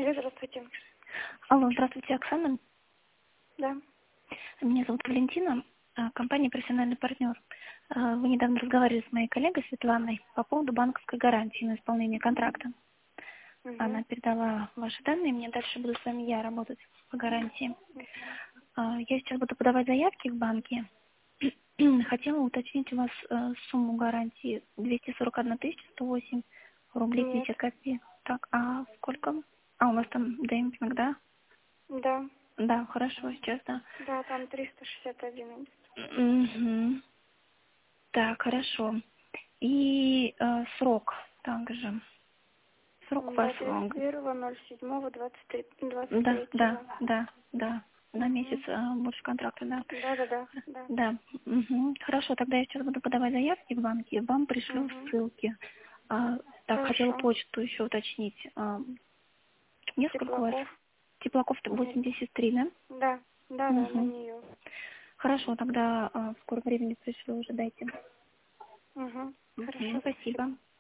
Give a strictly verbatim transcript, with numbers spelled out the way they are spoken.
Алло, здравствуйте. Алло, здравствуйте, Оксана. Да. Меня зовут Валентина, а, компания «Профессиональный партнер». А, Вы недавно разговаривали с моей коллегой Светланой по поводу банковской гарантии на исполнение контракта. Она Угу. передала ваши данные, мне дальше буду с вами я работать по гарантии. А, Я сейчас буду подавать заявки в банке. Хотела уточнить у вас э, сумму гарантии двести сорок одна тысяча сто восемь рублей Нет. пятьдесят копеек. Так, а сколько? А, у вас там демпинг, да? Да. Да, хорошо, сейчас, да. Да, там триста шестьдесят один идет. Мгм. Так, хорошо. И э, срок также. Срок Да, ваш тридцать срок. первого ноль седьмого двадцать Да, да, третьего. да, да. На месяц Угу. э, больше контракта, да. Да, да, да, да. Да. Мгм. Хорошо, тогда я сейчас буду подавать заявки в банке, вам пришлю Угу. ссылки. А, так, хотела Хорошо. почту еще уточнить. А, несколько у вас? Теплаков. Теплаков Нет. восемьдесят три, да? Да, да, да, на Угу. нее. Хорошо, тогда а, в скором времени пришлю, ожидайте. Угу. Мгм. Хорошо, спасибо. Спасибо.